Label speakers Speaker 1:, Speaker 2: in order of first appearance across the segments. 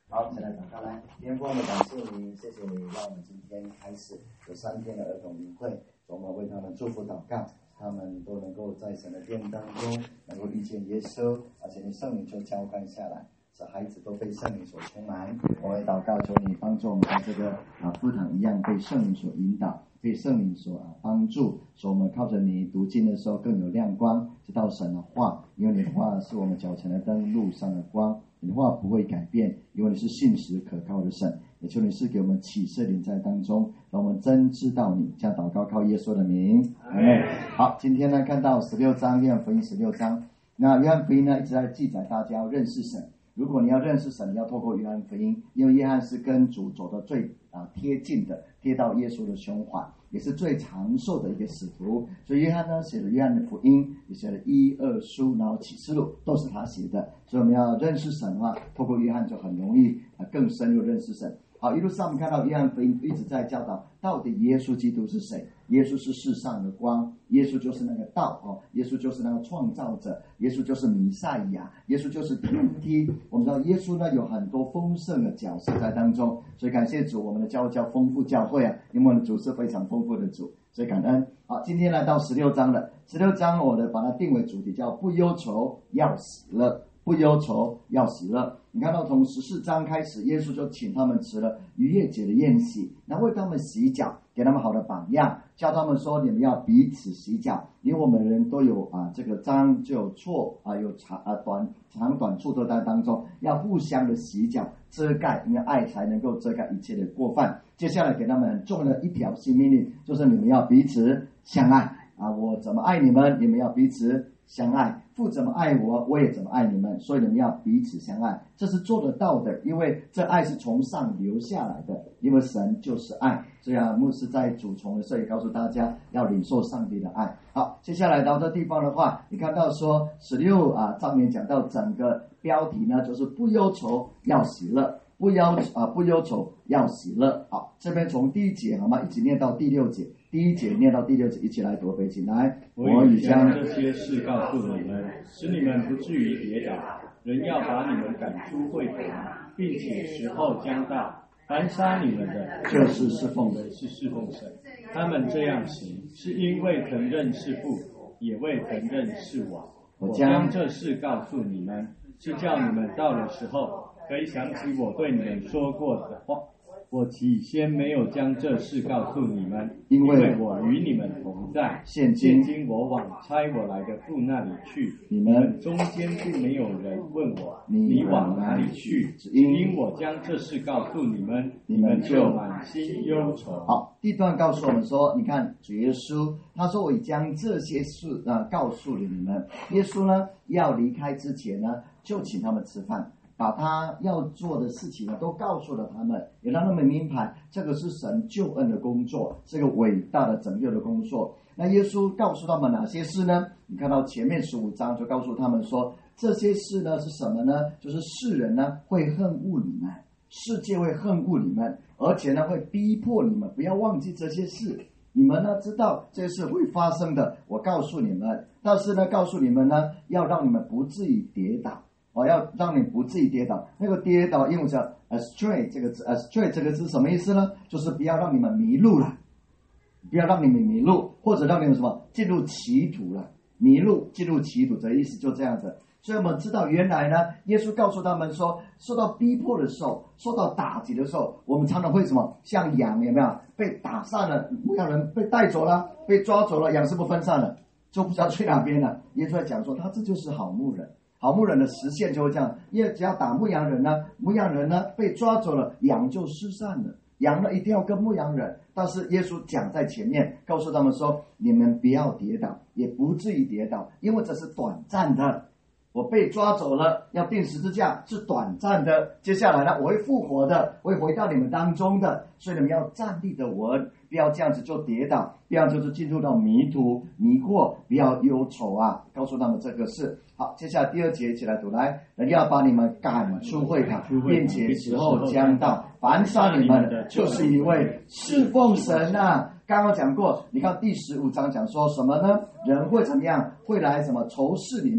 Speaker 1: 好，再来祷告来。天父，我们感谢你，谢谢你，让我们今天开始有3天的儿童营会，我们为他们祝福祷告，他们都能够在神的殿当中能够遇见耶稣，而且你圣灵就浇灌下来，使孩子都被圣灵所充满。我也祷告，求你帮助我们在这个课堂一样被圣灵所引导，被圣灵所帮助，使我们靠着你读经的时候更有亮光，知道神的话，因为你的话是我们脚前的灯，路上的光。你的话不会改变，因为你是信实可靠的神。也求你是给我们启示灵在当中，让我们真知道你。这样祷告靠耶稣的名，阿们。好，今天呢看到16章，约翰福音16章。那约翰福音呢一直在记载大家要认识神。如果你要认识神，你要透过约翰福音，因为约翰是跟主走得最贴近的，贴到耶稣的胸怀，也是最长寿的一个使徒。所以约翰呢写了约翰的福音，也写了1、2书，然后启示录都是他写的。所以我们要认识神的话，透过约翰就很容易更深入认识神。好，一路上我们看到约翰福音一直在教导到底耶稣基督是谁。耶稣是世上的光，耶稣就是那个道，耶稣就是那个创造者，耶稣就是弥赛亚，耶稣就是天梯。我们知道耶稣呢有很多丰盛的角色在当中，所以感谢主，我们的教会叫丰富教会因为我们的主是非常丰富的主，所以感恩。好，今天来到16章了。16章我把它定为主题叫不忧愁要喜乐，不忧愁要喜乐。你看到从14章开始，耶稣就请他们吃了逾越节的宴席，然后为他们洗脚，给他们好的榜样，教他们说你们要彼此洗脚，因为我们人都有这个脏就有错有长短处都在当中，要互相的洗脚遮盖，因为爱才能够遮盖一切的过犯。接下来给他们很重要的一条新命令，就是你们要彼此相爱我怎么爱你们，你们要彼此相爱，父怎么爱我，我也怎么爱你们，所以你们要彼此相爱，这是做得到的，因为这爱是从上流下来的，因为神就是爱。所以牧师在主从的时候也告诉大家要领受上帝的爱。好，接下来到这地方的话，你看到说16章面讲到整个标题呢，就是不忧愁要喜乐，不忧愁要喜乐。好，这边从第1节好吗？一起念到第6节。第1节念到第6节，一起来读背经来。
Speaker 2: 我已将这些事告诉你们，使你们不至于跌倒。人要把你们赶出会堂，并且时候将到，凡杀你们的，
Speaker 1: 就是侍奉
Speaker 2: 神。他们这样行，是因为曾认是父，也未曾认是我。我将这事告诉你们，是叫你们到了时候，可以想起我对你们说过的话。我起先没有将这事告诉你们，因为我与你们同在。现今我往差我来的父那里去，你们中间并没有人问我你往哪里去，因我将这事告诉你们，你们就满心忧愁。
Speaker 1: 好，第一段告诉我们说，你看主耶稣他说我已将这些事告诉了你们。耶稣呢要离开之前呢，就请他们吃饭，把他要做的事情都告诉了他们，也让他们明白这个是神救恩的工作，这个伟大的拯救的工作。那耶稣告诉他们哪些事呢？你看到前面15章就告诉他们说，这些事呢是什么呢？就是世人呢会恨恶你们，世界会恨恶你们，而且呢会逼迫你们，不要忘记这些事。你们呢知道这些事会发生的，我告诉你们，但是呢告诉你们呢，要让你们不至于跌倒。要让你不至于跌倒。那个跌倒英文叫 astray 这个字， astray 这个字什么意思呢？就是不要让你们迷路了，不要让你们迷路，或者让你们什么进入歧途了，迷路进入歧途，这意思就这样子。所以我们知道原来呢，耶稣告诉他们说，受到逼迫的时候，受到打击的时候，我们常常会什么，像羊有没有被打散了，牧羊人被带走了，被抓走了，羊是不分散了，就不知道去哪边了。耶稣在讲说，他这就是好牧人。好牧人的实现就会这样，因为只要打牧羊人呢，牧羊人呢被抓走了，羊就失散了，羊呢一定要跟牧羊人。但是耶稣讲在前面，告诉他们说，你们不要跌倒，也不至于跌倒，因为这是短暂的。我被抓走了，要钉十字架是短暂的，接下来呢我会复活的，我会回到你们当中的，所以你们要站立的稳，不要这样子就跌倒，不要就是进入到迷途迷惑，不要忧愁告诉他们这个事。好，接下来第2节一起来读来，人要把你们赶出会堂，并且时候将到，凡杀你们的，就是因为侍奉神刚刚讲过，你看第15章讲说什么呢？人会怎么样？会来什么仇视你们，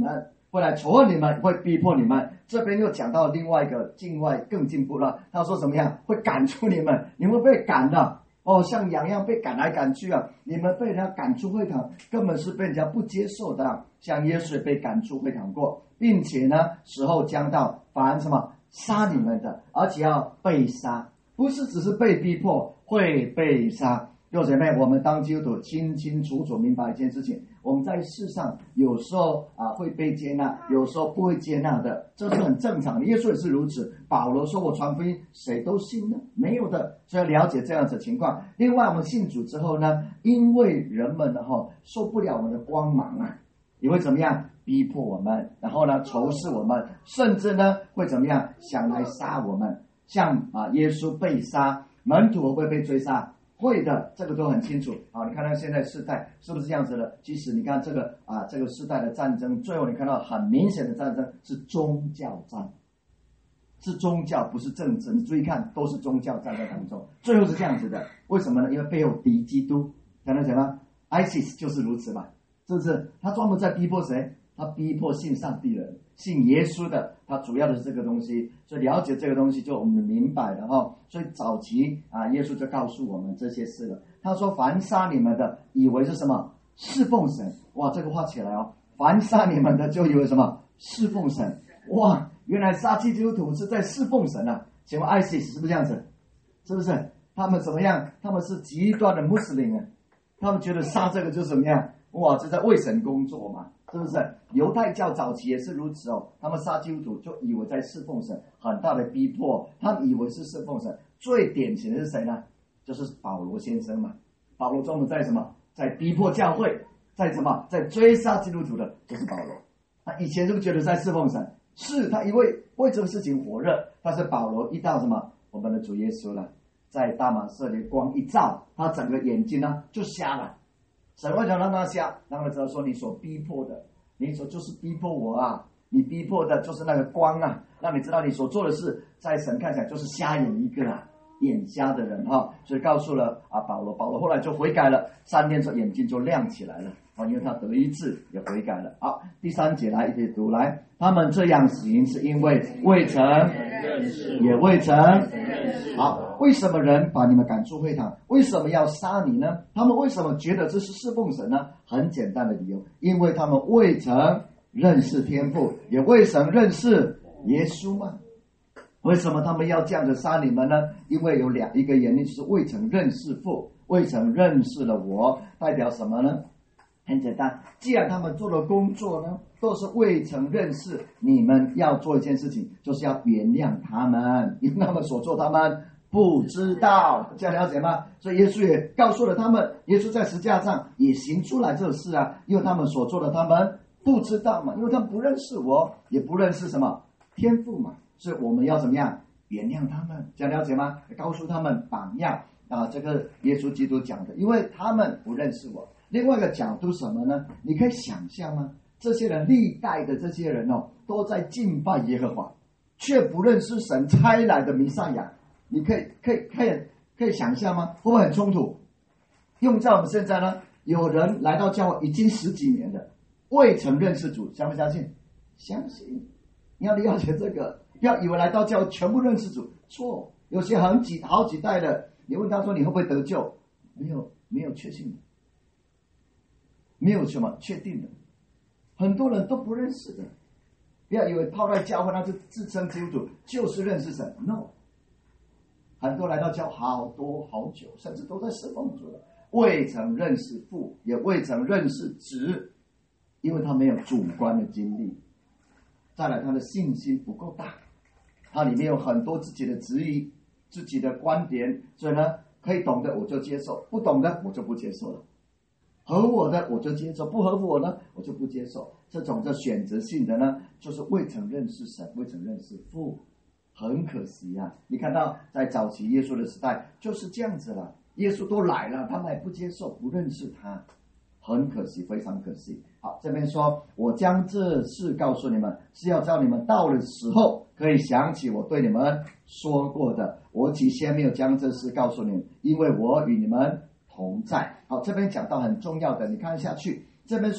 Speaker 1: 会来仇恨你们，会逼迫你们。这边又讲到另外一个境外更进步了，他说怎么样？会赶出你们，你们被赶的像羊一样被赶来赶去啊！你们被人家赶出会堂，根本是被人家不接受的。像耶稣也被赶出会堂过，并且呢，时候将到，凡什么杀你们的，而且要被杀，不是只是被逼迫，会被杀。弟兄姐妹，我们当基督徒清清楚楚明白一件事情，我们在世上有时候会被接纳，有时候不会接纳的，这是很正常的。耶稣也是如此。保罗说我传福音谁都信呢？没有的，所以要了解这样子的情况。另外我们信主之后呢，因为人们呢受不了我们的光芒啊，也会怎么样逼迫我们，然后呢仇视我们，甚至呢会怎么样想来杀我们。像耶稣被杀，门徒会不会被追杀？会的，这个都很清楚。好，你看到现在世代是不是这样子的？其实你看这个世代的战争，最后你看到很明显的战争是宗教战，是宗教，不是政治。你注意看，都是宗教战在当中，最后是这样子的。为什么呢？因为背后敌基督，讲到什么 ？ISIS 就是如此嘛，是不是？他专门在逼迫谁？他逼迫信上帝的人，信耶稣的，他主要的是这个东西。所以了解这个东西，就我们明白了哈。所以早期耶稣就告诉我们这些事了。他说：“凡杀你们的，以为是什么？侍奉神。”哇，这个画起来哦。凡杀你们的，就以为什么？侍奉神。哇，原来杀基督徒是在侍奉神啊！请问 ISIS 是不是这样子？是不是？他们怎么样？他们是极端的穆斯林啊，他们觉得杀这个就是怎么样？哇，这在为神工作嘛。是不是？犹太教早期也是如此哦，他们杀基督徒就以为在侍奉神，很大的逼迫，他们以为是侍奉神。最典型的是谁呢？就是保罗先生嘛。保罗专门在什么？在逼迫教会，在什么？在追杀基督徒的，就是保罗。他以前是不是觉得在侍奉神？是，他因为这个事情火热，但是保罗一到什么？我们的主耶稣了，在大马色里光一照，他整个眼睛呢就瞎了。神为什么让他瞎？让他知道说你所逼迫的，你所就是逼迫我啊！你逼迫的就是那个光啊，让你知道你所做的事，在神看起来就是瞎眼一个啊，眼瞎的人哈。所以告诉了保罗后来就悔改了，3天之后眼睛就亮起来了因为他得医治也悔改了。好，第3节来一起读来，他们这样行是因为未曾也未曾好。为什么人把你们赶出会堂？为什么要杀你呢？他们为什么觉得这是侍奉神呢？很简单的理由，因为他们未曾认识天父，也未曾认识耶稣嘛。为什么他们要这样子杀你们呢？因为有一个原因，就是未曾认识父，未曾认识了我，代表什么呢？很简单，既然他们做的工作呢都是未曾认识，你们要做一件事情，就是要原谅他们，因为他们所做他们不知道，这样了解吗？所以耶稣也告诉了他们，耶稣在十字架上也行出来这事啊，因为他们所做的他们不知道嘛，因为他们不认识我，也不认识什么天父嘛，所以我们要怎么样原谅他们，这样了解吗？告诉他们榜样这个耶稣基督讲的，因为他们不认识我。另外一个角度什么呢？你可以想象吗？这些人历代的这些人都在敬拜耶和华，却不认识神差来的弥赛亚。你可以想象吗？会不会很冲突？用在我们现在呢？有人来到教会已经10几年了，未曾认识主，相不相信？相信。你要了解这个，不要以为来到教会全部认识主，错。有些好几代的，你问他说你会不会得救？没有确信的，没有什么确定的，很多人都不认识的。不要以为泡在教会他就自称基督徒就是认识神 ，no。很多来到教好久，甚至都在侍奉主了，未曾认识父，也未曾认识子，因为他没有主观的经历。再来，他的信心不够大，他里面有很多自己的质疑、自己的观点，所以呢，可以懂的我就接受，不懂的我就不接受了。合我的我就接受，不合我呢我就不接受。这种选择性的呢，就是未曾认识神，未曾认识父。很可惜啊，你看到在早期耶稣的时代就是这样子了，耶稣都来了，他们还不接受，不认识他，很可惜，非常可惜。好，这边说我将这事告诉你们，是要叫你们到了时候可以想起我对你们说过的。我起先没有将这事告诉你们，因为我与你们同在。好，这边讲到很重要的，你看下去，这边说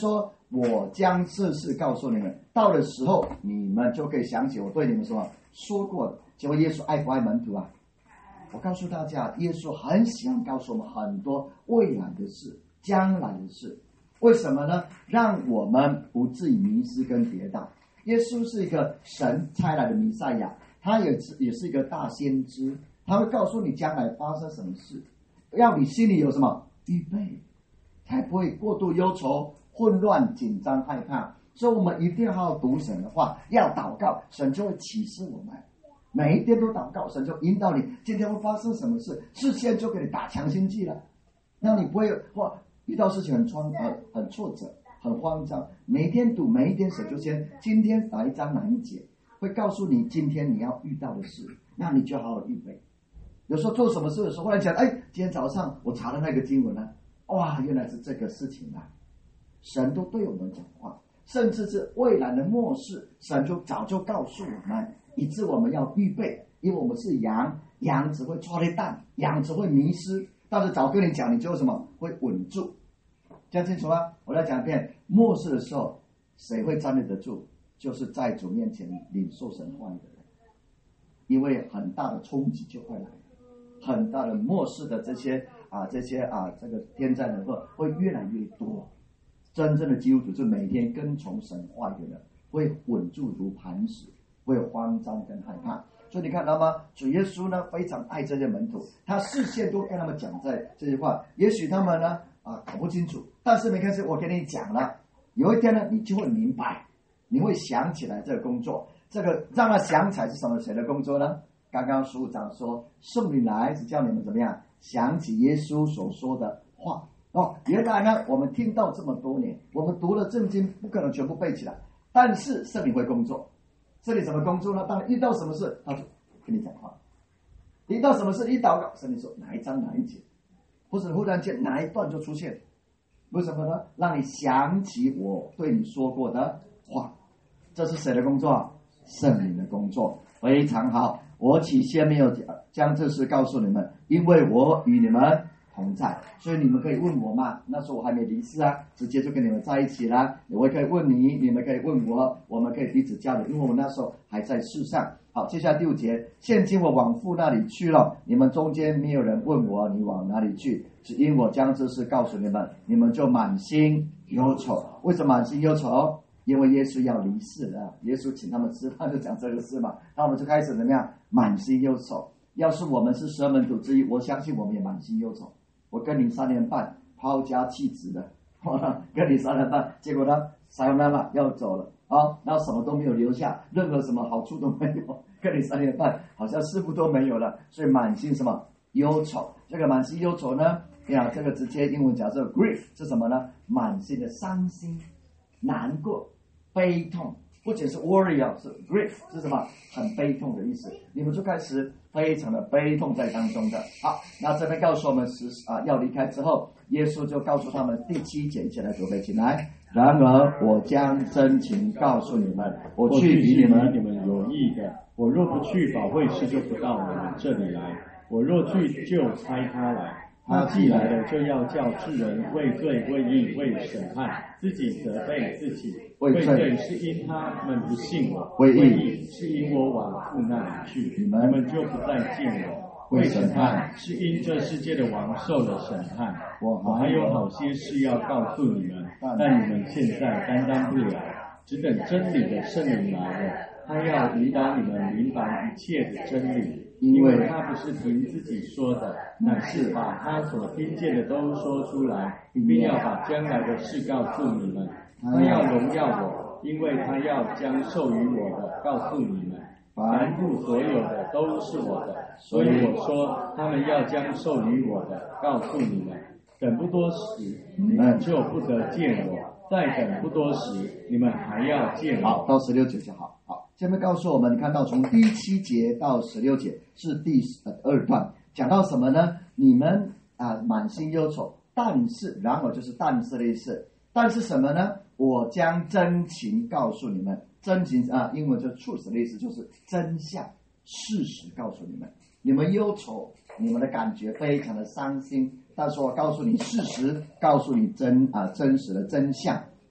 Speaker 3: 我将这事告诉你们，到的时候你们就可以想起我对你们什么说过的。结果耶稣爱不爱门徒啊？我告诉大家，耶稣很喜欢告诉我们很多未来的事、将来的事。为什么呢？让我们不至于迷失跟跌倒。耶稣是一个神差来的弥赛亚，他也是一个大先知，他会告诉你将来发生什么事，要你心里有什么预备，才不会过度忧愁、混乱、紧张、害怕。所以我们一定要好好读神的话，要祷告，神就会启示我们。每一天都祷告，神就引导你今天会发生什么事，事先就给你打强心剂了，让你不会遇到事情很挫折、很慌张。每一天读，每一天神就先今天哪一章哪一节，会告诉你今天你要遇到的事，那你就好好预备。有时候做什么事的时候，忽然想，今天早上我查的那个经文呢，哇，原来是这个事情啊！神都对我们讲话，甚至是未来的末世，神就早就告诉我们，以致我们要预备。因为我们是羊，羊只会抓了蛋，羊只会迷失，但是早跟你讲，你就什么会稳住。这样清楚吗？我再讲一遍，末世的时候，谁会站立得住？就是在主面前领受神话语的人，因为很大的冲击就会来，很大的末世的这个天灾人祸会越来越多。真正的基督徒是每天跟从神话语的人，会稳住如磐石，会有慌张跟害怕。所以你看到吗？主耶稣呢非常爱这些门徒，他事先都跟他们讲这些话。也许他们呢搞不清楚，但是没关系，我跟你讲了，有一天呢你就会明白，你会想起来这个工作。这个让他想起来是谁的工作呢？刚刚15章说圣灵来是叫你们怎么样想起耶稣所说的话。原来呢我们听到这么多年，我们读了圣经不可能全部背起来，但是圣灵会工作。圣灵怎么工作呢？当你遇到什么事，他就跟你讲话。遇到什么事一祷告，圣灵说哪一章哪一节，或者忽然间哪一段就出现。为什么呢？让你想起我对你说过的话。这是谁的工作？圣灵的工作。非常好，我起先没有将这事告诉你们，因为我与你们同在，所以你们可以问我嘛。那时候我还没离世啊，直接就跟你们在一起啦。我也可以问你，你们可以问我，我们可以彼此交流，因为我们那时候还在世上。好，接下来第5节，现今我往父那里去了，你们中间没有人问我你往哪里去，只因我将这事告诉你们，你们就满心忧愁。为什么满心忧愁？因为耶稣要离世了，耶稣请他们吃饭就讲这个事嘛，那我们就开始怎么样？满心忧愁。要是我们是12门徒之一，我相信我们也满心忧愁。我跟你3年半抛家弃子的，跟你3年半，结果呢sayonara要走了然后什么都没有留下，任何什么好处都没有，跟你3年半好像似乎都没有了，所以满心什么忧愁。这个满心忧愁呢，这个直接英文讲是 grief 是什么呢？满心的伤心、难过、悲痛，不仅是 worry 是 grief 是什么？很悲痛的意思。你们就开始非常的悲痛在当中的。好，那这边告诉我们要离开之后，耶稣就告诉他们第7节，一起来准备起来。然而我将真情告诉你们，我去与你们
Speaker 2: 有益的。我若不去，保惠师就不到我们这里来；我若去，就差他来。他既来了，就要叫世人为罪、为义、为审判，自己责备自己。为罪是因他们不信我，为义是因我往父那里去，你们就不再见我。为审判是因这世界的王受了审判。我还有好些事要告诉你们，但你们现在担当不了，只等真理的圣灵来了，他要引导你们明白一切的真理。因为他不是凭自己说的，乃是把他所听见的都说出来，并要把将来的事告诉你们。他要荣耀我，因为他要将授予我的告诉你们。凡父所有的都是我的，所以我说他们要将授予我的告诉你们。等不多时，你们就不得见我；再等不多时，你们还要见我。
Speaker 3: 好，到16节就好。好，下面告诉我们，你看到从第7节到16节是第2段，讲到什么呢？你们满心忧愁，但是然而就是但是的意思。但是什么呢？我将真情告诉你们。真情英文就 truth 的意思，就是真相、事实告诉你们。你们忧愁，你们的感觉非常的伤心，但是我告诉你事实，告诉你真实的真相。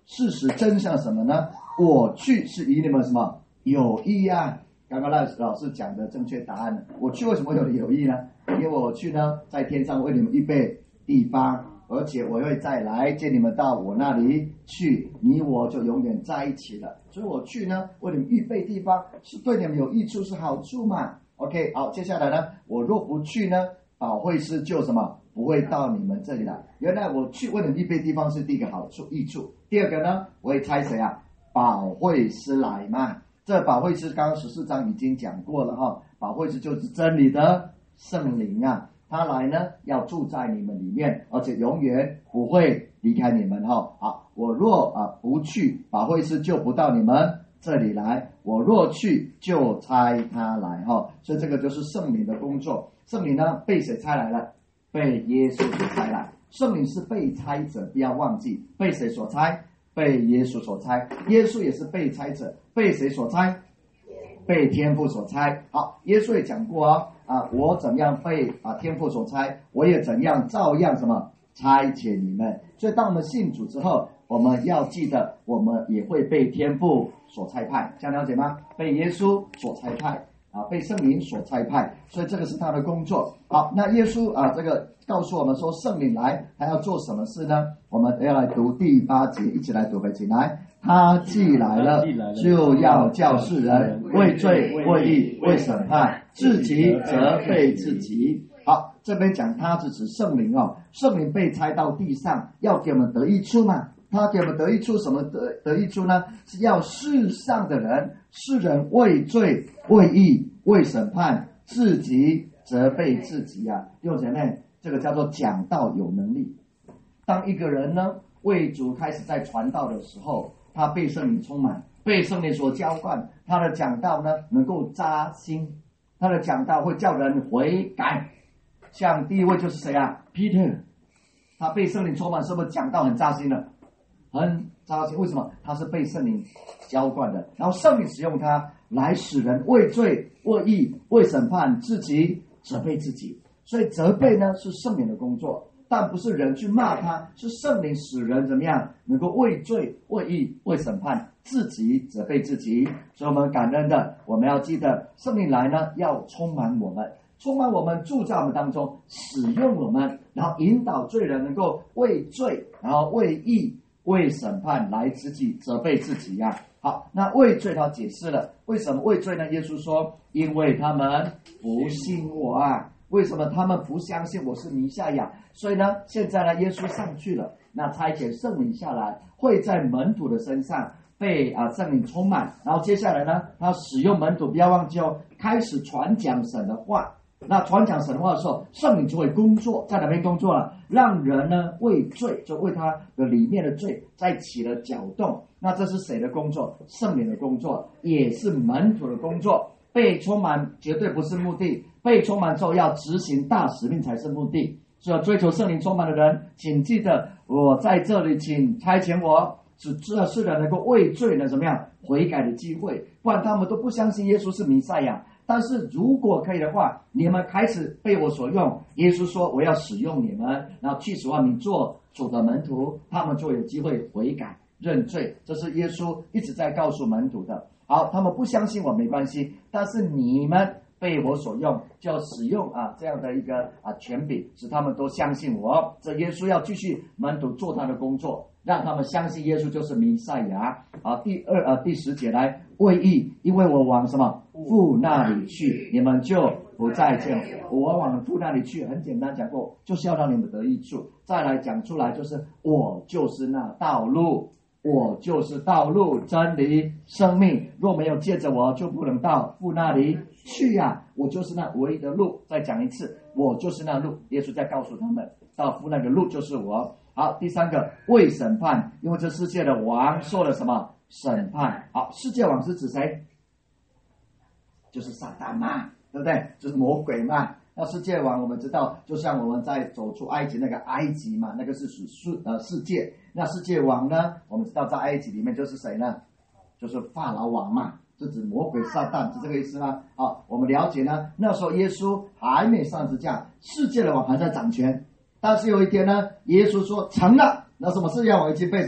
Speaker 3: 事实真相什么呢？我去是与你们什么有益啊？刚刚老师讲的正确答案呢？我去为什么有益呢？因为我去呢，在天上为你们预备地方，而且我会再来接你们到我那里去，你我就永远在一起了。所以我去呢，为你们预备地方，是对你们有益处，是好处嘛。OK， 好，接下来呢，我若不去呢，保惠师就什么不会到你们这里来。原来我去为你们预备地方是第一个好处益处。第二个呢，我会差谁啊？保惠师来嘛。这保惠师刚刚14章已经讲过了哈，保惠师就是真理的圣灵啊，他来呢要住在你们里面，而且永远不会离开你们哈。好，我若不去，保惠师就不到你们这里来，我若去就差他来哈。所以这个就是圣灵的工作。圣灵呢被谁差来了？被耶稣所差来。圣灵是被差者，不要忘记被谁所差？被耶稣所差。耶稣也是被差者，被谁所差？被天父所差。好，耶稣也讲过我怎样被天父所差，我也怎样照样什么差遣你们。所以当我们信主之后，我们要记得我们也会被天父所差派，这样了解吗？被耶稣所差派被圣灵所差派，所以这个是他的工作。好，那耶稣这个告诉我们说圣灵来还要做什么事呢？我们要来读第8节，一起来读起来。他既来了，就要叫世人为罪为义为审判，自己责备自己。好，这边讲他是指圣灵圣灵被差到地上，要给我们得益处嘛。他给我们得益处，什么得益处呢？是要世上的人，世人为罪为义为审判，自己责备自己啊。弟兄姐妹，这个叫做讲道有能力。当一个人呢为主开始在传道的时候，他被圣灵充满，被圣灵所浇灌，他的讲道呢能够扎心，他的讲道会叫人悔改。像第一位就是谁啊 ？Peter， 他被圣灵充满，是不是讲道很扎心的？很扎心。为什么？他是被圣灵浇灌的，然后圣灵使用他来使人为罪为义为审判，自己责备自己。所以责备呢是圣灵的工作，但不是人去骂他，是圣灵使人怎么样能够为罪为义为审判，自己责备自己。所以我们感恩的，我们要记得圣灵来呢要充满我们，充满我们，住在我们当中，使用我们，然后引导罪人能够为罪，然后为义为审判来自己责备自己好，那为罪他解释了为什么为罪呢？耶稣说因为他们不信我为什么他们不相信我是弥赛亚？所以呢现在呢耶稣上去了，那差遣圣灵下来，会在门徒的身上被圣灵充满，然后接下来呢他使用门徒，不要忘记开始传讲神的话。那传讲神话的时候，圣灵就会工作，在哪边工作了？让人呢为罪，就为他的里面的罪再起了搅动。那这是谁的工作？圣灵的工作，也是门徒的工作。被充满绝对不是目的，被充满之后要执行大使命才是目的。所以要追求圣灵充满的人，请记得我在这里，请差遣我，使这世人能够为罪呢怎么样悔改的机会，不然他们都不相信耶稣是弥赛亚。但是如果可以的话，你们开始被我所用，耶稣说我要使用你们，然后去使万民做主的门徒，他们就有机会悔改认罪。这是耶稣一直在告诉门徒的。好，他们不相信我没关系，但是你们被我所用，就要使用这样的一个权柄，使他们都相信我。这耶稣要继续门徒做他的工作，让他们相信耶稣就是弥赛亚。第10节来，为义，因为我往什么父那里去，你们就不再见我往父那里去，很简单讲过，就是要让你们得益处。再来讲出来，就是我就是那道路，我就是道路真理生命，若没有借着我，就不能到父那里去我就是那唯一的路。再讲一次，我就是那路。耶稣在告诉他们，到父那个路就是我。好，第3个为审判，因为这世界的王受了什么审判。好，世界王是指谁？就是撒旦嘛，对不对？就是魔鬼嘛。那世界王我们知道，就像我们在走出埃及那个埃及嘛，那个是属世界。那世界王呢，我们知道在埃及里面就是谁呢？就是法老王嘛，是指魔鬼撒旦，是这个意思吗？好，我们了解呢，那时候耶稣还没上十字架，世界的王还在掌权。但是有一天呢，耶稣说成了，那什么世界王已经被什么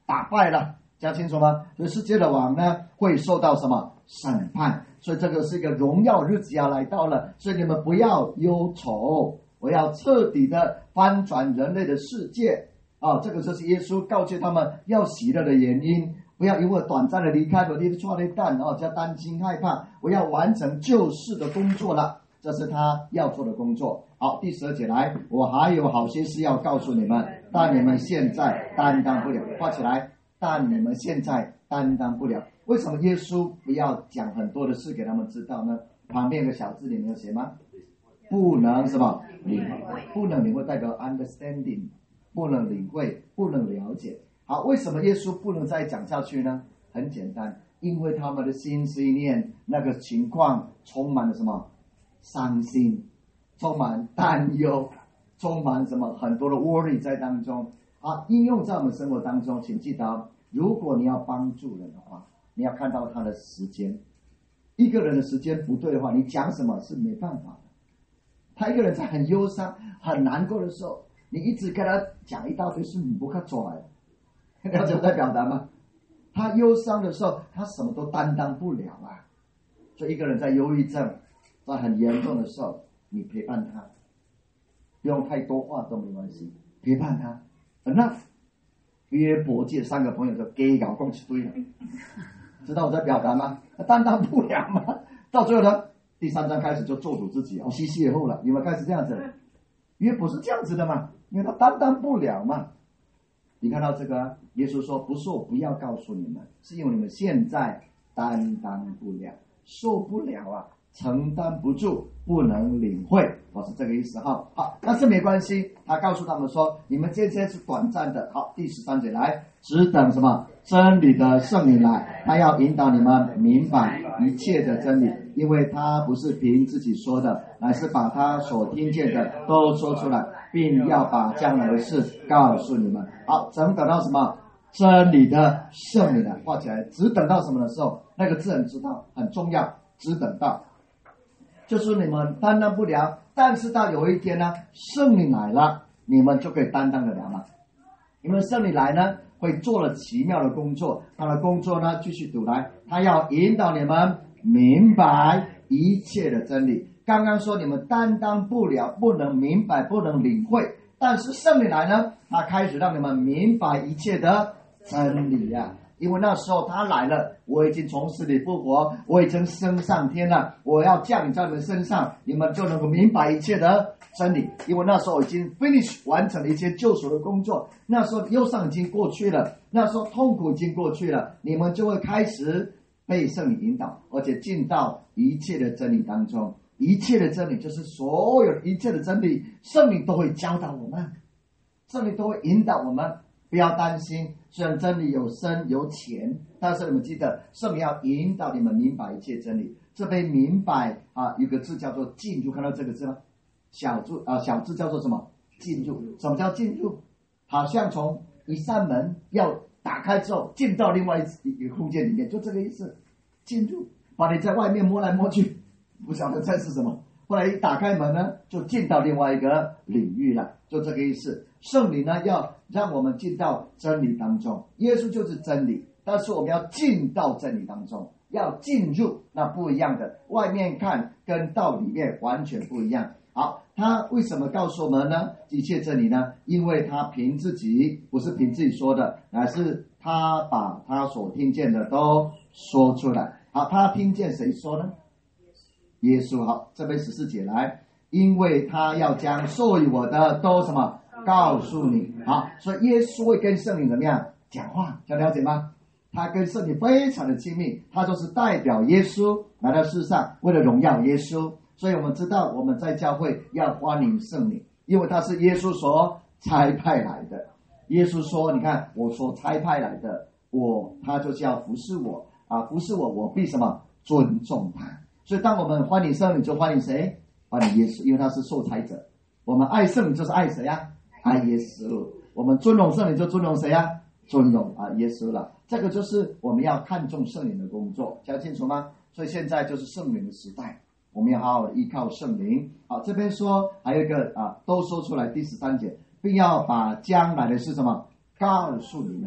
Speaker 3: 打败了，讲清楚吗？所以世界的王呢会受到什么审判？所以这个是一个荣耀日子要来到了，所以你们不要忧愁，我要彻底的翻转人类的世界啊！这个就是耶稣告诫他们要喜乐的原因。不要因为短暂的离开我的错的蛋哦，就要担心害怕。我要完成救世的工作了，这是他要做的工作。好，第12节来，我还有好些事要告诉你们，但你们现在担当不了。画起来，但你们现在担当不了。为什么耶稣不要讲很多的事给他们知道呢？旁边有个小字，你们有写吗？不能什么领会，不能领会代表 understanding， 不能领会，不能了解。好，为什么耶稣不能再讲下去呢？很简单，因为他们的心思念那个情况充满了什么伤心，充满担忧，充满什么很多的 worry 在当中啊。应用在我们生活当中，请记得，如果你要帮助人的话，你要看到他的时间。一个人的时间不对的话，你讲什么是没办法的。他一个人在很忧伤、很难过的时候，你一直跟他讲一大堆事，你不看出来。了解我在表达吗？他忧伤的时候，他什么都担当不了啊。所以一个人在忧郁症，在很严重的时候，你陪伴他，不用太多话都没关系，陪伴他 enough。约伯这3个朋友就给搞共一堆了，知道我在表达吗？他担当不了吗？到最后呢，第3章开始就做主自己，西西以后了，你们开始这样子。约伯是这样子的嘛，因为他担当不了嘛。你看到这个，耶稣说不是我不要告诉你们，是因为你们现在担当不了，受不了啊，承担不住，不能领会，我是这个意思哈。好，但是没关系，他告诉他们说，你们这些是短暂的。好，第13节来，只等什么？真理的圣灵来，他要引导你们明白一切的真理，因为他不是凭自己说的，乃是把他所听见的都说出来，并要把将来的事告诉你们。好，等到什么？真理的圣灵来，画起来，只等到什么的时候？那个字很知道，很重要，只等到。就是你们担当不了，但是到有一天呢，圣灵来了，你们就可以担当得了了。因为圣灵来呢，会做了奇妙的工作，他的工作呢，继续读来，他要引导你们明白一切的真理。刚刚说你们担当不了，不能明白，不能领会，但是圣灵来呢，他开始让你们明白一切的真理啊。因为那时候他来了，我已经从死里复活，我已经升上天了，我要降临在你们身上，你们就能够明白一切的真理。因为那时候已经 finish 完成了一些救赎的工作，那时候忧伤已经过去了，那时候痛苦已经过去了，你们就会开始被圣灵引导，而且进到一切的真理当中。一切的真理就是所有一切的真理，圣灵都会教导我们，圣灵都会引导我们。不要担心，虽然真理有深有浅，但是你们记得，圣灵要引导你们明白一切真理。这边明白啊，有个字叫做进入，看到这个字吗？小字叫做什么？进入。什么叫进入？好像从一扇门要打开之后，进到另外一个空间里面，就这个意思。进入，把你在外面摸来摸去，不晓得这是什么。后来一打开门呢，就进到另外一个领域了，就这个意思。圣灵呢，要让我们进到真理当中，耶稣就是真理，但是我们要进到真理当中，要进入，那不一样的。外面看跟到里面完全不一样。好，他为什么告诉我们呢？一切真理呢？因为他凭自己，不是凭自己说的，乃是他把他所听见的都说出来。好，他听见谁说呢？耶稣。好，这边14节来，因为他要将授予我的都什么告诉你。好，所以耶稣会跟圣灵怎么样讲话，想了解吗？他跟圣灵非常的亲密，他就是代表耶稣来到世上，为了荣耀耶稣。所以我们知道我们在教会要欢迎圣灵，因为他是耶稣所差派来的。耶稣说，你看我所差派来的，他就是要服侍我啊，服侍我，我必什么尊重他。所以当我们欢迎圣灵，就欢迎谁？欢迎耶稣，因为他是受差者。我们爱圣灵就是爱谁啊？爱耶稣。我们尊荣圣灵就尊荣谁啊？尊荣耶稣了。这个就是我们要看重圣灵的工作，讲清楚吗？所以现在就是圣灵的时代，我们要好好的依靠圣灵。好，这边说还有一个都说出来，第13节，并要把将来的是什么告诉你们。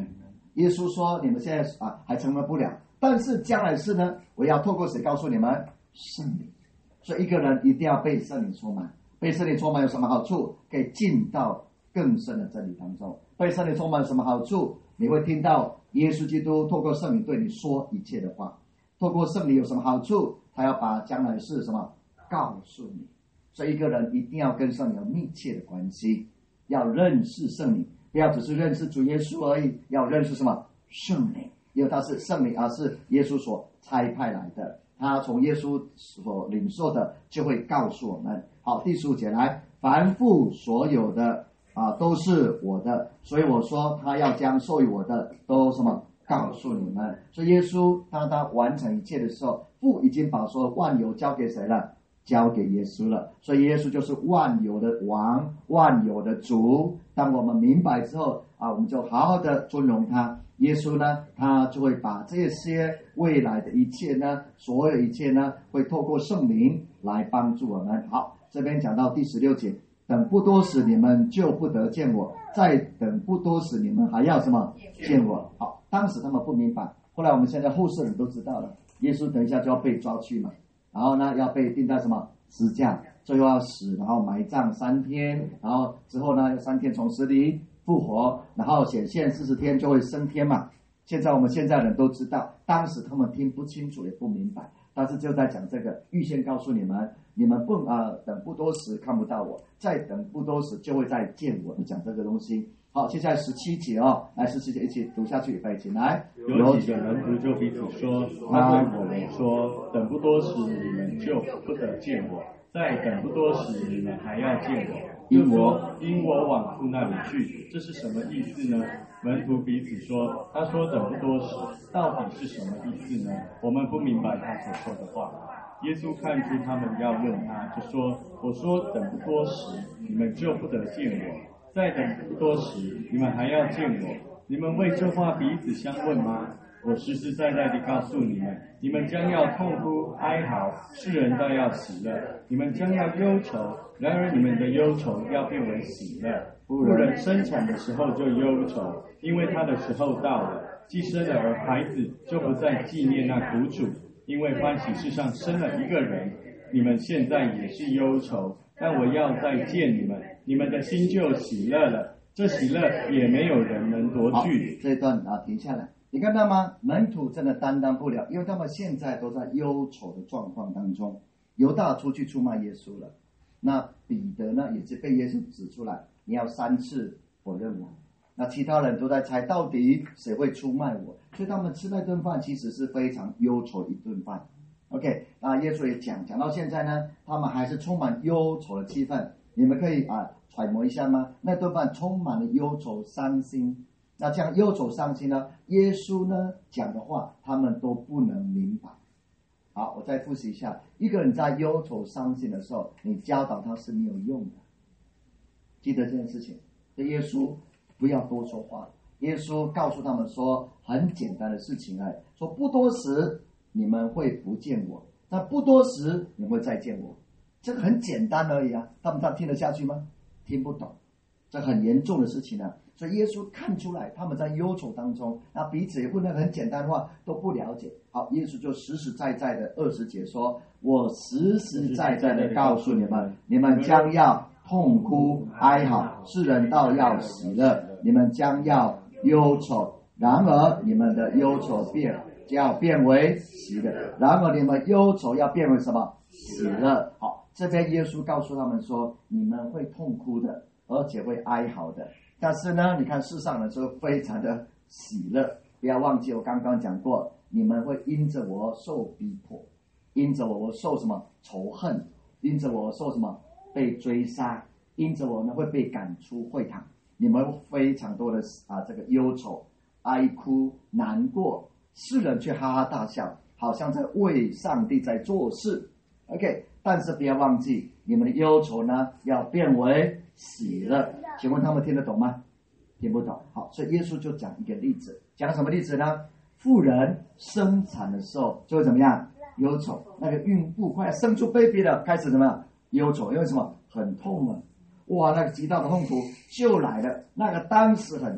Speaker 3: 耶稣说你们现在还承认不了，但是将来是呢，我要透过谁告诉你们？圣灵。所以一个人一定要被圣灵充满。被圣灵充满有什么好处？可以进到更深的真理当中。被圣灵充满有什么好处？你会听到耶稣基督透过圣灵对你说一切的话。透过圣灵有什么好处？他要把将来是什么告诉你。所以一个人一定要跟圣灵有密切的关系，要认识圣灵，不要只是认识主耶稣而已，要认识什么？圣灵，因为他是圣灵，是耶稣所差派来的，他从耶稣所领受的就会告诉我们。好，第15节来，凡父所有的都是我的，所以我说他要将授予我的都什么告诉你们。所以耶稣当他完成一切的时候，父已经把所有万有交给谁了？交给耶稣了。所以耶稣就是万有的王，万有的主。当我们明白之后我们就好好的尊荣他。耶稣呢，他就会把这些未来的一切呢，所有一切呢，会透过圣灵来帮助我们。好，这边讲到第16节，等不多时你们就不得见我，再等不多时你们还要什么？见我。好，当时他们不明白，后来我们现在后世人都知道了，耶稣等一下就要被抓去嘛，然后呢要被钉在什么十字架，最后要死，然后埋葬3天，然后之后呢3天从死里复活，然后显现40天就会升天嘛。现在我们现在人都知道，当时他们听不清楚也不明白，但是就在讲这个，预先告诉你们，你们不等不多时看不到我，再等不多时就会再见我，讲这个东西。好，接下来17节来17节一起读下去，预备起来。
Speaker 2: 有几个门徒就彼此说，他对我们说，等不多时你们就不得见我，再等不多时你们还要见我，因我往父那里去。这是什么意思呢？门徒彼此说，他说等不多时，到底是什么意思呢？我们不明白他所说的话。耶稣看出他们要问他，就说，我说等不多时你们就不得见我，再等不多时你们还要见我，你们为这话彼此相问吗？我实实在在地告诉你们，你们将要痛哭哀嚎，世人倒要喜乐；你们将要忧愁，然而你们的忧愁要变为喜乐。妇人生产的时候就忧愁，因为她的时候到了，既生了儿孩子，就不再纪念那苦楚，因为欢喜世上生了一个人。你们现在也是忧愁，但我要再见你们，你们的心就喜乐了，这喜乐也没有人能夺去。
Speaker 3: 这一段停下来，你看到吗？门徒真的担当不了，因为他们现在都在忧愁的状况当中。犹大出去出卖耶稣了，那彼得呢也是被耶稣指出来，你要3次否认我。那其他人都在猜到底谁会出卖我，所以他们吃那顿饭其实是非常忧愁一顿饭。OK， 那耶稣也讲到现在呢，他们还是充满忧愁的气氛。你们可以揣摩一下吗？那顿饭充满了忧愁伤心。那这样忧愁伤心呢，耶稣呢讲的话他们都不能明白。好，我再复习一下，一个人在忧愁伤心的时候，你教导他是没有用的。记得这件事情，所以耶稣不要多说话。耶稣告诉他们说很简单的事情，说不多时你们会不见我，但不多时你们会再见我。这个很简单而已他们听得下去吗？听不懂，这很严重的事情所以耶稣看出来他们在忧愁当中，那彼此也问了很简单的话都不了解。好，耶稣就实实在在的20节说，我实实在在的告诉你们，你们将要痛哭哀嚎，世人倒要喜乐，你们将要忧愁，然而你们的忧愁要变为喜乐，然而你们忧愁要变为什么？喜乐。好，这边耶稣告诉他们说，你们会痛哭的，而且会哀嚎的，但是呢，你看世上人说非常的喜乐。不要忘记我刚刚讲过，你们会因着我受逼迫，因着我受什么仇恨，因着我受什么被追杀，因着我呢会被赶出会堂，你们非常多的这个忧愁、哀哭、难过，世人却哈哈大笑，好像在为上帝在做事。OK， 但是不要忘记，你们的忧愁呢要变为喜乐。请问他们听得懂吗？听不懂。好，所以耶稣就讲一个例子，讲什么例子呢？妇人生产的时候就会怎么样？忧愁。那个孕妇快要生出 baby 了，开始怎么样？忧愁，因为什么？很痛哇，那个极大的痛苦就来了。那个当时很痛，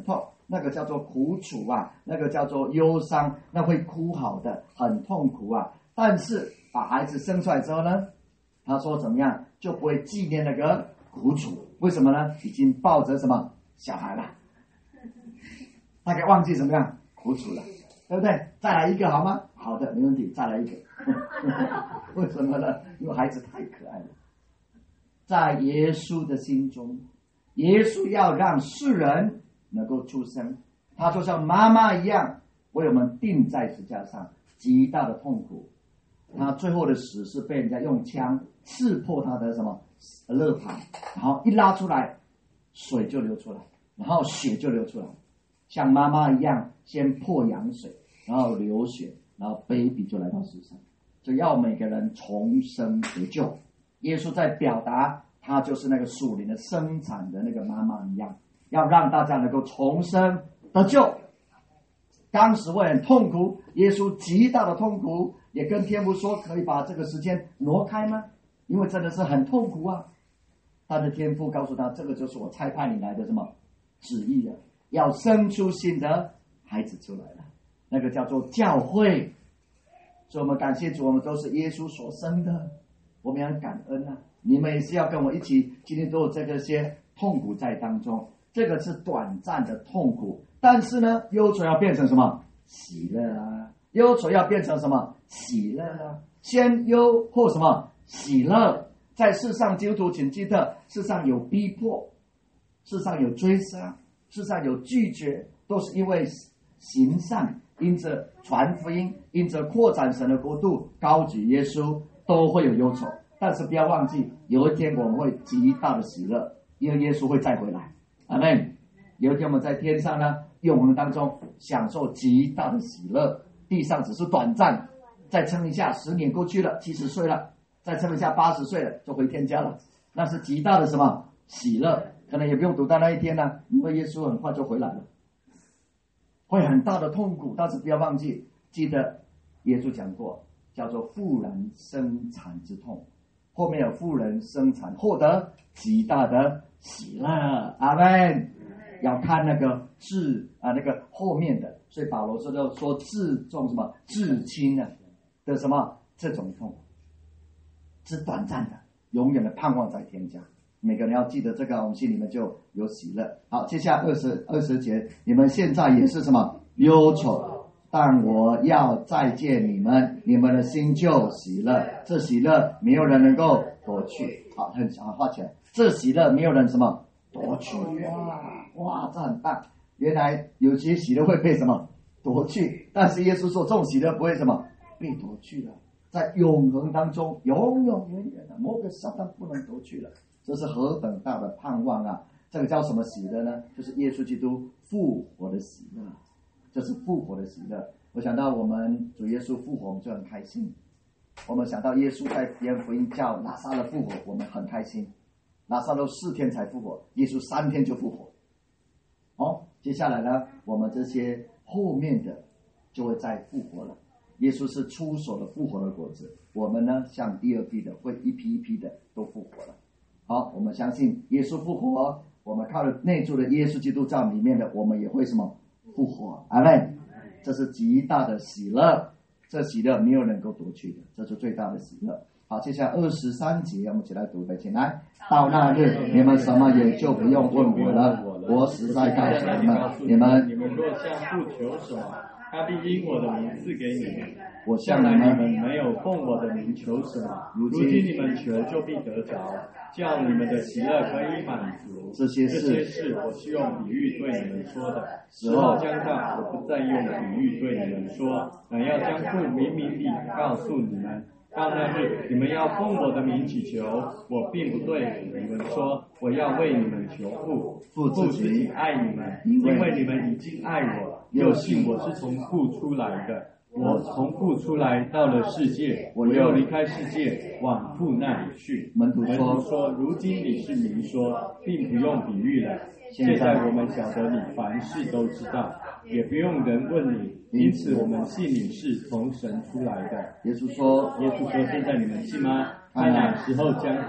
Speaker 3: 那个叫做苦楚啊，那个叫做忧伤，那会哭嚎的，很痛苦啊。但是把孩子生出来之后呢，他说怎么样就不会纪念那个苦楚？为什么呢？已经抱着什么小孩了，大概忘记什么样苦楚了，对不对？再来一个好吗？好的，没问题，再来一个。为什么呢？因为孩子太可爱了。在耶稣的心中，耶稣要让世人能够出生，他就像妈妈一样为我们钉在十字架上，极大的痛苦。他最后的死是被人家用枪刺破他的什么肋旁，然后一拉出来，水就流出来，然后血就流出来，像妈妈一样先破羊水，然后流血，然后 baby 就来到世上，就要每个人重生得救。耶稣在表达他就是那个属灵的生产的那个妈妈一样，要让大家能够重生得救。当时会很痛苦，耶稣极大的痛苦，也跟天父说可以把这个时间挪开吗？因为真的是很痛苦啊。他的天父告诉他，这个就是我差派你来的什么旨意了，要生出新的孩子出来了，那个叫做教会。所以我们感谢主，我们都是耶稣所生的，我们很感恩啊。你们也是要跟我一起今天都有这些痛苦在当中，这个是短暂的痛苦，但是呢忧愁要变成什么喜乐啊，忧愁要变成什么喜乐啊，先忧后什么喜乐。在世上基督徒请记得，世上有逼迫，世上有追杀，世上有拒绝，都是因为行善，因着传福音，因着扩展神的国度，高举耶稣，都会有忧愁。但是不要忘记，有一天我们会极大的喜乐，因为耶稣会再回来。阿们。有一天我们在天上呢，永恒当中享受极大的喜乐，地上只是短暂，再撑一下10年过去了，70岁了，再撑一下80岁了，就回天家了，那是极大的什么喜乐。可能也不用等到那一天呢，因为耶稣很快就回来了。会很大的痛苦，但是不要忘记，记得耶稣讲过，叫做妇人生产之痛，后面有妇人生产获得极大的喜乐。阿们。要看那个那个后面的，所以保罗说至重什么至轻的什么这种痛，是短暂的，永远的盼望在天家。每个人要记得这个，我们心里面就有喜乐。好，接下来20节，你们现在也是什么忧愁，但我要再见你们，你们的心就喜乐，这喜乐没有人能够夺去。好，很好，画起来，这喜乐没有人什么夺去。哇，这很棒！原来有些喜乐会被什么夺去，但是耶稣说这种喜乐不会什么被夺去了，在永恒当中永永远远的，某个撒旦不能夺去了。这是何等大的盼望啊！这个叫什么喜乐呢？就是耶稣基督复活的喜乐，这是复活的喜乐。我想到我们主耶稣复活，我们就很开心。我们想到耶稣在约翰福音叫拉撒勒复活，我们很开心。拉撒勒4天才复活，耶稣3天就复活。接下来呢，我们这些后面的就会再复活了。耶稣是出手的复活的果子，我们呢像第二批的会一批一批的都复活了。好，我们相信耶稣复活，我们靠着内住的耶稣基督在里面的，我们也会什么复活。阿们。这是极大的喜乐，这喜乐没有人能够夺去的，这是最大的喜乐。好，接下来23节，我们一起来读的，请来。到那日，你们什么也就不用问我了，我实在告诉你们，
Speaker 2: 你们若向父求什么，他必因我的名赐给你们。
Speaker 3: 我
Speaker 2: 向来你们没有奉我的名求什么，如今你们求就必得着，叫你们的喜乐可以满足。
Speaker 3: 这些事
Speaker 2: 我是用比喻对你们说的，时候将到，我不再用比喻对你们说，乃要将父明明地告诉你们。到那日，你们要奉我的名祈求，我并不对你们说，我要为你们求父。父自己爱你们，因为你们已经爱我，又信我是从父出来的。我从父出来，到了世界，我又离开世界，往父那里去。门徒说，如今你是明说，并不用比喻了。现在我们晓得你凡事都知道，也不用人问你，因此我们信你是从神出来的。
Speaker 3: 耶稣说，
Speaker 2: 现在你们信吗？看哪，时候将到，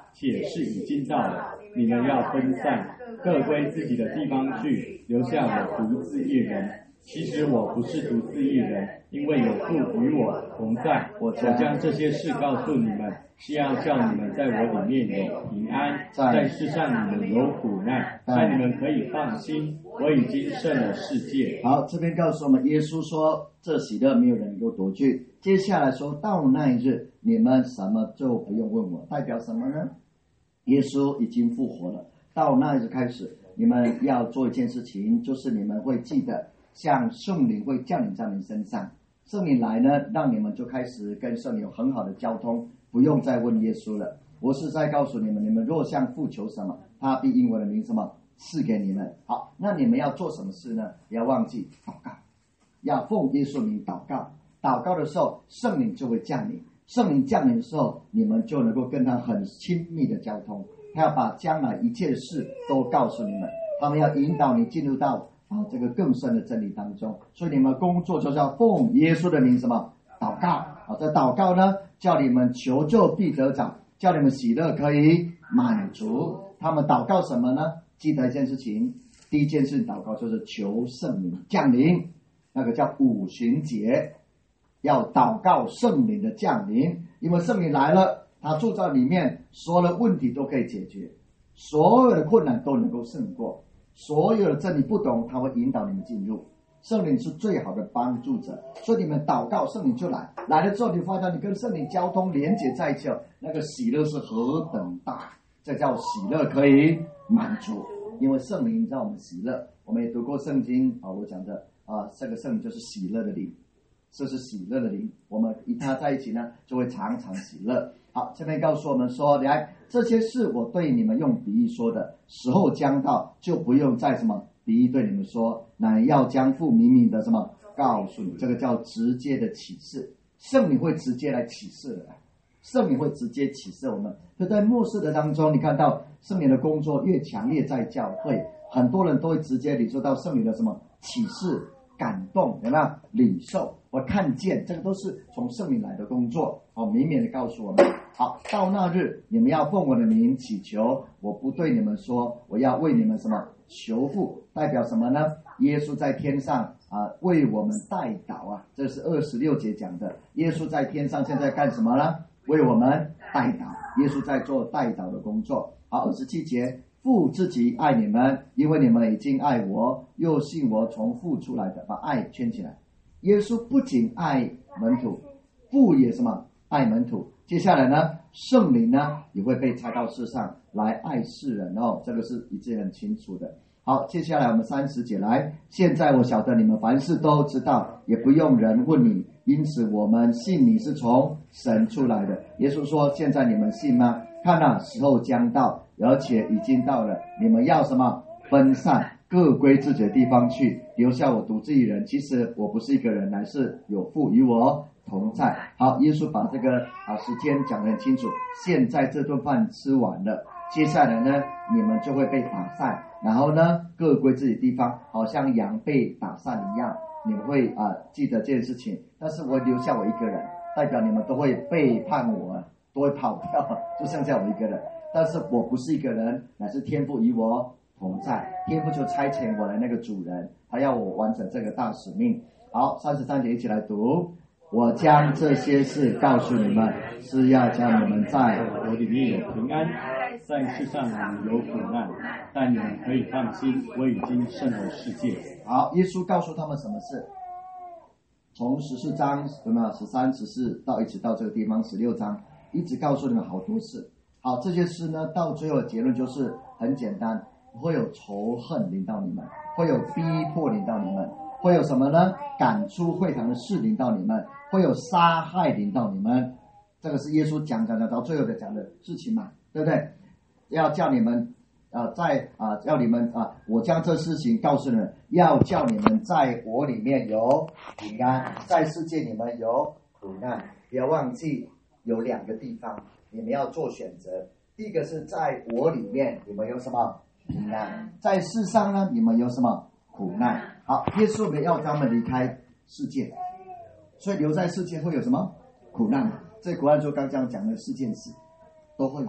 Speaker 2: 且是已经到了。你们要分散，各归自己的地方去，留下我独自一人。其实我不是独自一人，因为有父与我同在。我将这些事告诉你们，是要叫你们在我里面有平安，在世上你们有苦难，但你们可以放心，我已经胜了世界。
Speaker 3: 好，这边告诉我们，耶稣说这喜乐没有人能够夺去。接下来说到那一日，你们什么就不用问我，代表什么呢？耶稣已经复活了，到那一日开始，你们要做一件事情，就是你们会记得像圣灵会降临在你们身上，圣灵来呢，让你们就开始跟圣灵有很好的交通，不用再问耶稣了。我是在告诉你们，你们若向父求什么，他必因我的名什么赐给你们。好，那你们要做什么事呢？不要忘记祷告，要奉耶稣名祷告。祷告的时候，圣灵就会降临。圣灵降临的时候，你们就能够跟他很亲密的交通。他要把将来一切事都告诉你们，他们要引导你进入到这个更深的真理当中。所以你们工作就是要奉耶稣的名什么祷告。这祷告呢，叫你们求就必得着，叫你们喜乐可以满足。他们祷告什么呢？记得一件事情，第一件事祷告就是求圣灵降临，那个叫五旬节，要祷告圣灵的降临，因为圣灵来了，他住在里面，所有的问题都可以解决，所有的困难都能够胜过，所有的真理不懂，他会引导你们进入。圣灵是最好的帮助者，所以你们祷告，圣灵就来。来了之后，你发现你跟圣灵交通连接在一起，那个喜乐是何等大，这叫喜乐可以满足。因为圣灵让我们喜乐，我们也读过圣经我讲的这个圣灵就是喜乐的灵，这是喜乐的灵，我们与他在一起呢，就会常常喜乐。好，这边告诉我们说，来，这些事我对你们用比喻说的，时候将到，就不用再什么比喻对你们说，乃要将父明明的什么告诉你，这个叫直接的启示。圣灵会直接来启示的，圣灵会直接启示我们。所以在末世的当中，你看到圣灵的工作越强烈，在教会很多人都会直接领受到圣灵的什么启示、感动，有没有领受？我看见，这个都是从圣灵来的工作。明明的告诉我们，好，到那日你们要奉我的名祈求，我不对你们说，我要为你们什么求父，代表什么呢？耶稣在天上为我们代祷这是26节讲的。耶稣在天上现在干什么呢？为我们代祷，耶稣在做代祷的工作。好，27节，父自己爱你们，因为你们已经爱我，又信我从父出来的，把爱圈起来。耶稣不仅爱门徒，父也什么爱门徒。接下来呢，圣灵呢也会被差到世上来爱世人这个是已经很清楚的。好，接下来我们30节来，现在我晓得你们凡事都知道，也不用人问你，因此我们信你是从神出来的。耶稣说，现在你们信吗？看时候将到，而且已经到了，你们要什么分散，各归自己的地方去，留下我独自一人。其实我不是一个人，乃是有父与我同在。好，耶稣把这个时间讲得很清楚。现在这顿饭吃完了，接下来呢，你们就会被打散，然后呢，各归自己地方，好像羊被打散一样。你们会记得这件事情，但是我留下我一个人，代表你们都会背叛我，都会跑掉，就剩下我一个人。但是我不是一个人，乃是天父与我同在，天父就差遣我的那个主人，他要我完成这个大使命。好，33节一起来读，我将这些事告诉你们，是要叫你们在
Speaker 2: 我里面有平安，在世上你们有苦难，但你们可以放心，我已经胜了世界。
Speaker 3: 好，耶稣告诉他们什么事？从14章有没有13、14到一直到这个地方16章，一直告诉你们好多事。好，这些事呢，到最后的结论就是很简单，会有仇恨临到你们，会有逼迫临到你们，会有什么呢？赶出会堂的事临到你们，会有杀害临到你们。这个是耶稣讲到最后的讲的事情嘛，对不对？要叫你们要你们我将这事情告诉你们，要叫你们在我里面有平安，在世界你们有苦难。不要忘记有2个地方你们要做选择，第一个是在我里面你们有什么平安，在世上呢你们有什么苦难。好，耶稣没要他们离开世界，所以留在世界会有什么苦难。这苦难就刚刚讲的4件事都会有，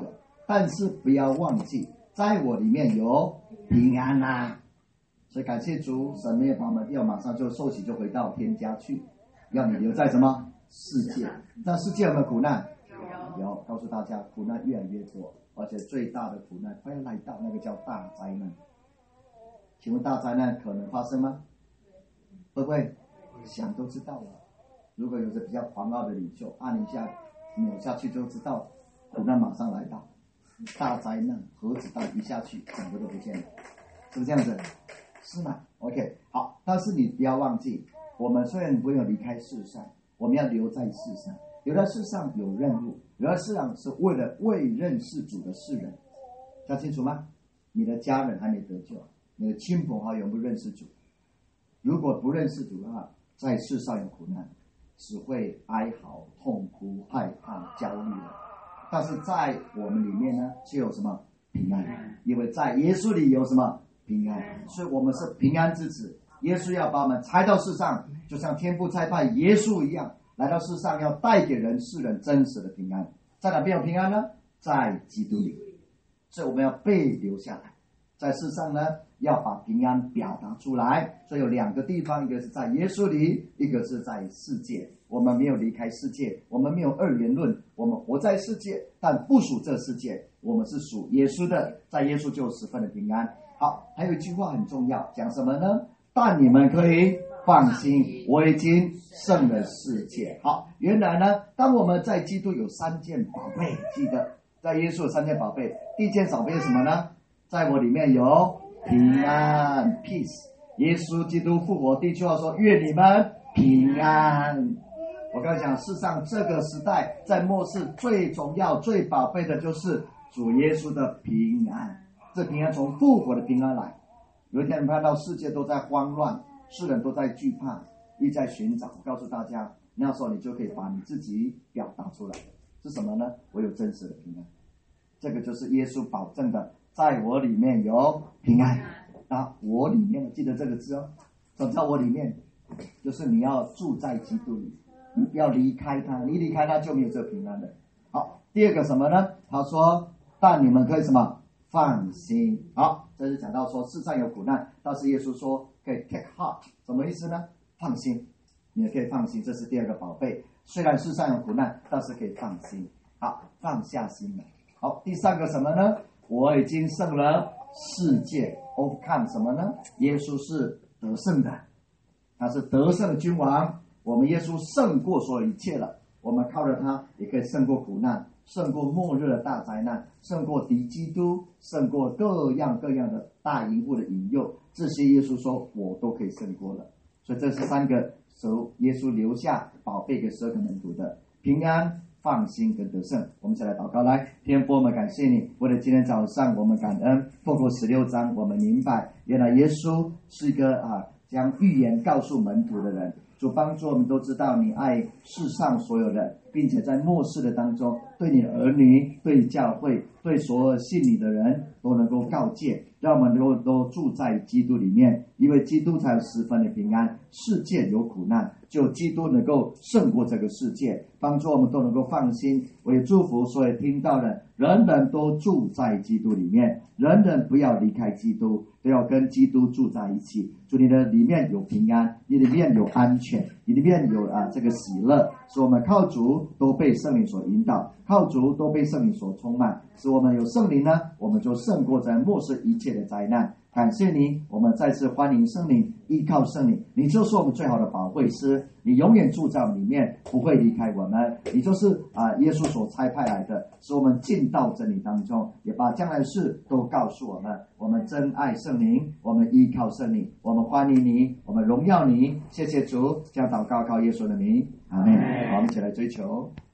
Speaker 3: 但是不要忘记，在我里面有平安啊。所以感谢主，神没有把我们要马上就受洗就回到天家去，要你留在什么世界？但世界有没有苦难？有，告诉大家，苦难越来越多，而且最大的苦难快要来到，那个叫大灾难。请问大灾难可能发生吗？会不会？想都知道了。如果有着比较狂傲的领袖，按一下扭下去就知道，苦难马上来到，大灾难核子弹一下去，整个都不见了，是不是这样子？是吗 ？OK， 好，但是你不要忘记，我们虽然不用离开世上，我们要留在世上。留在世上有任务，留在世上是为了未认识主的世人，讲清楚吗？你的家人还没得救，你的亲朋好友不认识主，如果不认识主的话，在世上有苦难，只会哀嚎、痛哭、害怕、焦虑的。但是在我们里面呢，就有什么平安？因为在耶稣里有什么平安？所以我们是平安之子。耶稣要把我们差到世上，就像天父差派耶稣一样，来到世上要带给世人真实的平安。在哪边有平安呢？在基督里。所以我们要被留下来，在世上呢，要把平安表达出来。所以有两个地方，一个是在耶稣里，一个是在世界。我们没有离开世界，我们没有二元论，我们活在世界，但不属这世界，我们是属耶稣的，在耶稣就有十分的平安。好，还有一句话很重要，讲什么呢？但你们可以放心，我已经胜了世界。好，原来呢，当我们在基督有三件宝贝，记得在耶稣有三件宝贝。第一件宝贝是什么呢？在我里面有平安 peace。 耶稣基督复活，第一句话说，愿你们平安。我刚才讲，世上这个时代在末世最重要最宝贝的就是主耶稣的平安。这平安从复活的平安来。有一天你看到世界都在慌乱，世人都在惧怕，一直在寻找，我告诉大家，那时候你就可以把你自己表达出来，是什么呢？我有真实的平安。这个就是耶稣保证的，在我里面有平安。啊，我里面记得这个字哦，怎么叫我里面？就是你要住在基督里，你不要离开他，你离开他就没有这平安的。好，第二个什么呢？他说，但你们可以什么？放心。好，这是讲到说世上有苦难，但是耶稣说可以 take heart， 什么意思呢？放心，你也可以放心，这是第二个宝贝。虽然世上有苦难，但是可以放心。好，放下心来。好，第三个什么呢？我已经胜了世界。overcome 什么呢？耶稣是得胜的，他是得胜的君王。我们耶稣胜过所有一切了，我们靠着他也可以胜过苦难，胜过末日的大灾难，胜过敌基督，胜过各样各样的大淫妇的引诱，这些耶稣说我都可以胜过了。所以这是三个耶稣留下宝贝给12个门徒的平安、放心跟得胜。我们一起来祷告。来，天父，我们感谢你，为了今天早上我们感恩，透过16章我们明白，原来耶稣是一个将预言告诉门徒的人。主帮助我们都知道你爱世上所有人，并且在末世的当中，对你的儿女、对教会、对所有信你的人都能够告诫，让我们都住在基督里面，因为基督才有十分的平安。世界有苦难，就基督能够胜过这个世界，帮助我们都能够放心。我也祝福所有听到的人人都住在基督里面，人人不要离开基督，都要跟基督住在一起。主，你的里面有平安，你里面有安全，你里面有这个喜乐，使我们靠主都被圣灵所引导，靠主都被圣灵所充满，使我们有圣灵呢，我们就胜过在末世一切的灾难。感谢你，我们再次欢迎圣灵，依靠圣灵，你就是我们最好的保惠师，你永远住在我们里面，不会离开我们。你就是耶稣所差派来的，使我们进到真理当中，也把将来的事都告诉我们。我们真爱圣灵，我们依靠圣灵，我们欢迎你，我们荣耀你。谢谢主，将祷告靠耶稣的名，阿们。好，我们一起来追求。